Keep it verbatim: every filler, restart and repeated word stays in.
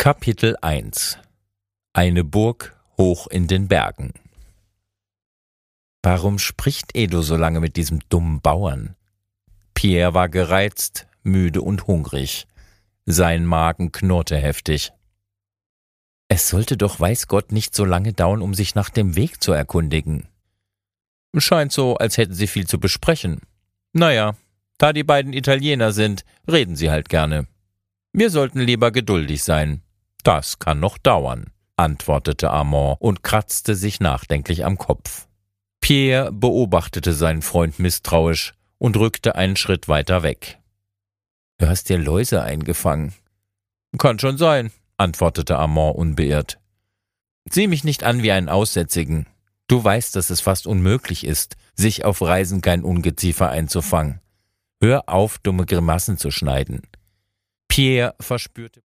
Kapitel eins. Eine Burg hoch in den Bergen. Warum spricht Edo so lange mit diesem dummen Bauern? Pierre war gereizt, müde und hungrig. Sein Magen knurrte heftig. Es sollte doch weiß Gott nicht so lange dauern, um sich nach dem Weg zu erkundigen. Scheint so, als hätten sie viel zu besprechen. Naja, da die beiden Italiener sind, reden sie halt gerne. Wir sollten lieber geduldig sein. Das kann noch dauern, antwortete Armand und kratzte sich nachdenklich am Kopf. Pierre beobachtete seinen Freund misstrauisch und rückte einen Schritt weiter weg. »Du hast dir Läuse eingefangen.« »Kann schon sein«, antwortete Armand unbeirrt. »Sieh mich nicht an wie einen Aussätzigen. Du weißt, dass es fast unmöglich ist, sich auf Reisen kein Ungeziefer einzufangen. Hör auf, dumme Grimassen zu schneiden.« Pierre verspürte